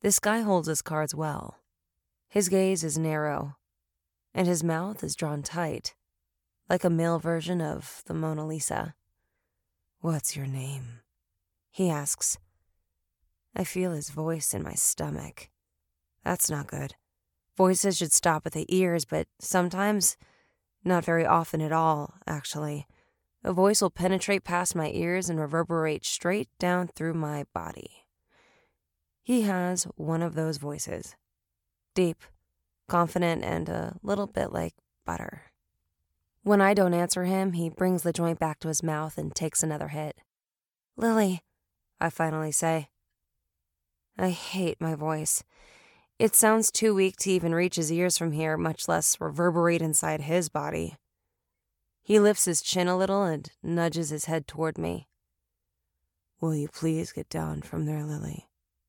This guy holds his cards well. His gaze is narrow, and his mouth is drawn tight, like a male version of the Mona Lisa. "What's your name?" he asks. I feel his voice in my stomach. That's not good. Voices should stop at the ears, but sometimes, not very often at all, actually, a voice will penetrate past my ears and reverberate straight down through my body. He has one of those voices. Deep, confident, and a little bit like butter. When I don't answer him, he brings the joint back to his mouth and takes another hit. "Lily," I finally say. I hate my voice. It sounds too weak to even reach his ears from here, much less reverberate inside his body. He lifts his chin a little and nudges his head toward me. "Will you please get down from there, Lily?"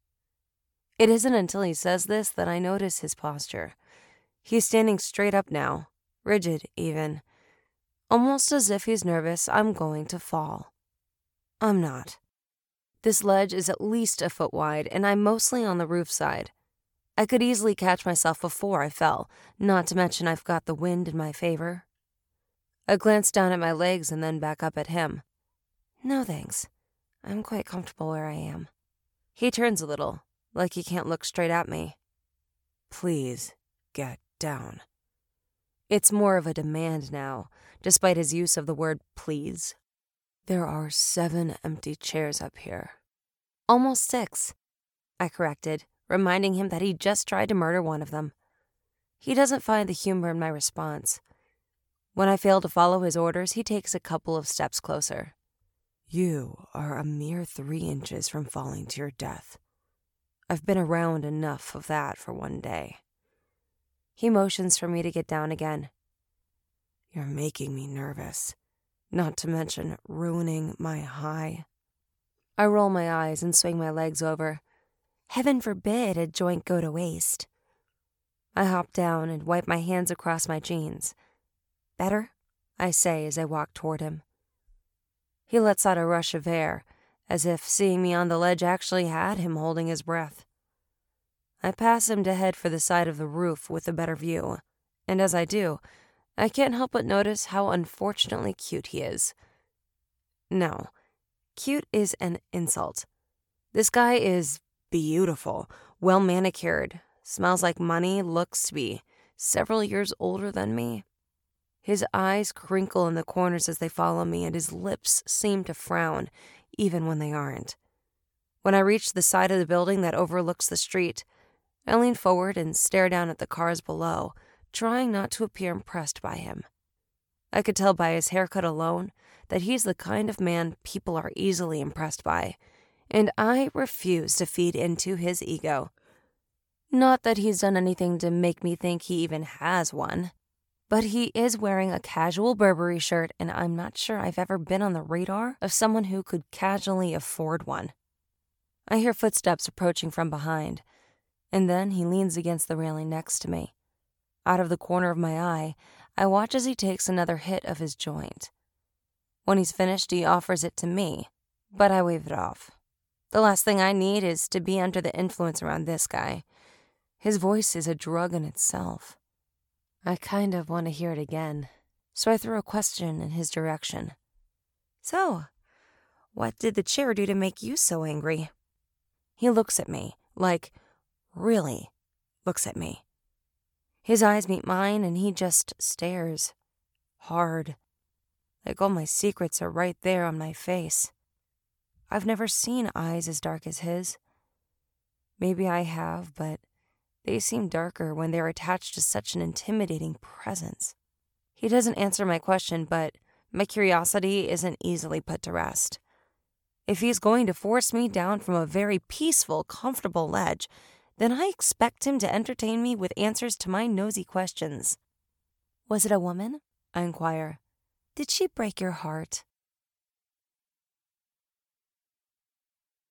It isn't until he says this that I notice his posture. He's standing straight up now, rigid even, almost as if he's nervous I'm going to fall. I'm not. This ledge is at least a foot wide, and I'm mostly on the roof side. I could easily catch myself before I fell, not to mention I've got the wind in my favor. I glance down at my legs and then back up at him. "No thanks. I'm quite comfortable where I am." He turns a little, like he can't look straight at me. "Please, get down." It's more of a demand now, despite his use of the word please. "There are 7 empty chairs up here." "Almost 6, I corrected, reminding him that he just tried to murder one of them. He doesn't find the humor in my response. When I fail to follow his orders, he takes a couple of steps closer. "You are a mere 3 inches from falling to your death. I've been around enough of that for one day." He motions for me to get down again. "You're making me nervous, not to mention ruining my high." I roll my eyes and swing my legs over. Heaven forbid a joint go to waste. I hop down and wipe my hands across my jeans. "Better?" I say as I walk toward him. He lets out a rush of air, as if seeing me on the ledge actually had him holding his breath. I pass him to head for the side of the roof with a better view, and as I do, I can't help but notice how unfortunately cute he is. No, cute is an insult. This guy is beautiful, well manicured, smells like money, looks to be several years older than me. His eyes crinkle in the corners as they follow me, and his lips seem to frown, even when they aren't. When I reach the side of the building that overlooks the street, I lean forward and stare down at the cars below, trying not to appear impressed by him. I could tell by his haircut alone that he's the kind of man people are easily impressed by, and I refuse to feed into his ego. Not that he's done anything to make me think he even has one, but he is wearing a casual Burberry shirt, and I'm not sure I've ever been on the radar of someone who could casually afford one. I hear footsteps approaching from behind, and then he leans against the railing next to me. Out of the corner of my eye, I watch as he takes another hit of his joint. When he's finished, he offers it to me, but I wave it off. The last thing I need is to be under the influence around this guy. His voice is a drug in itself. I kind of want to hear it again, so I throw a question in his direction. "So, what did the chair do to make you so angry?" He looks at me, really looks at me. His eyes meet mine and he just stares. Hard. Like all my secrets are right there on my face. I've never seen eyes as dark as his. Maybe I have, but they seem darker when they're attached to such an intimidating presence. He doesn't answer my question, but my curiosity isn't easily put to rest. If he's going to force me down from a very peaceful, comfortable ledge, then I expect him to entertain me with answers to my nosy questions. "Was it a woman?" I inquire. "Did she break your heart?"